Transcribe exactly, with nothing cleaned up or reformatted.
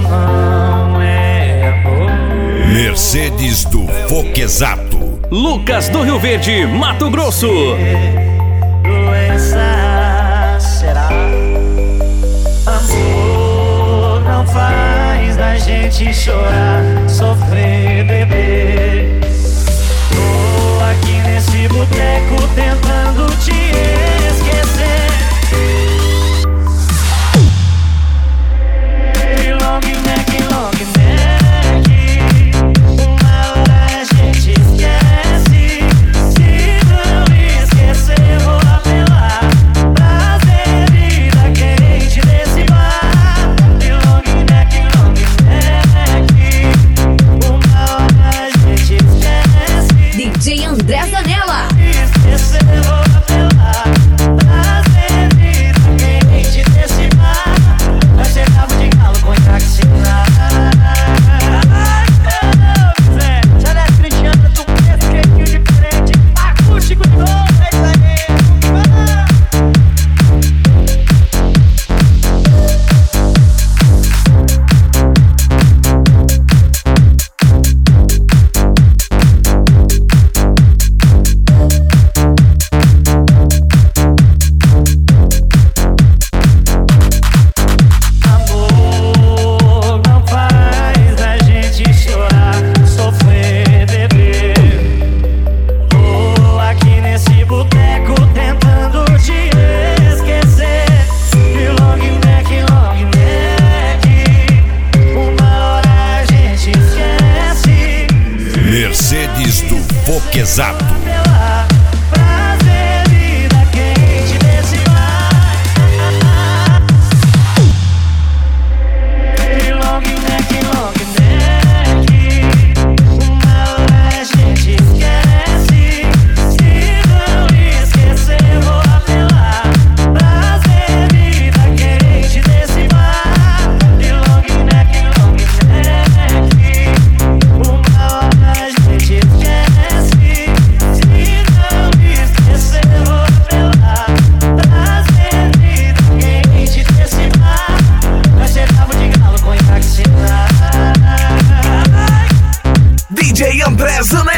não é amor. Mercedes do Foquezato. Lucas do Rio Verde, Mato Grosso. Doença será? Amor não faz da gente chorar, sofrer, beber. Tô aqui nesse boteco tentando te esquecer. E long neck, long neck, uma hora a gente esquece. Se não esquecer, vou apelar pra bebida quente desse bar. E long neck, long neck, uma hora a gente esquece. D J André Zanella. Esquecer, vou apelar pra bebida quente desse bar. Vai ser cabo de galo com traxina. Já desce trinchando, tu pensa jeitinho diferente. Acústico de novo, é isso aí. Amor não faz a gente chorar, sofrer, beber. Tô aqui nesse boteco tentando te esquecer. E long neck, long neck, uma hora a gente esquece. Mercedes do Foquezato. Apelar pra bebida quente desse bar. E long neck, long neck, uma hora a gente esquece. Se não esquecer, vou apelar pra bebida quente desse bar. E long neck, long neck, uma hora a gente esquece. Se não esquecer, vou apelar pra bebida quente desse bar. Vai ser cabo de galo com traxina. D J André Zanella.